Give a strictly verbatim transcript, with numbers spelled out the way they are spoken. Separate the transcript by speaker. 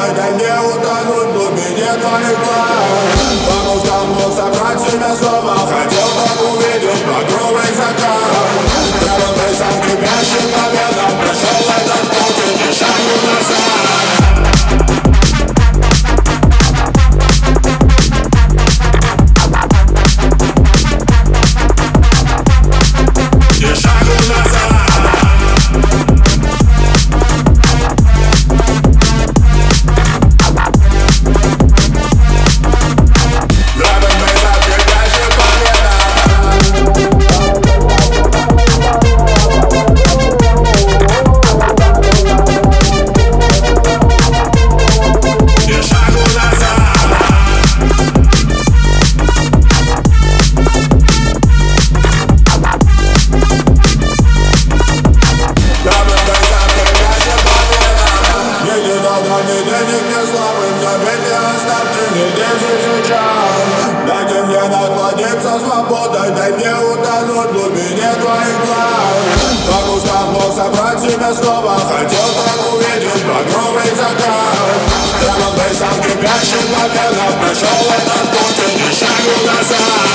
Speaker 1: свободой, дай мне утонуть в глубине твоих глаз. По мозгам мог собрать себя снова, хотел так увидеть багровый закат. Драм н бейсом кипящим победам прошел этот путь и не шагу назад. Ни денег, ни славы, мгновенье оставьте, не здесь и сейчас. Дайте мне насладиться свободой, дай мне утонуть в глубине твоих глаз. По кускам мог собрать себя снова, хотел так увидеть багровый закат. Драм н бейсом кипящим победам прошел этот путь и не шагу назад.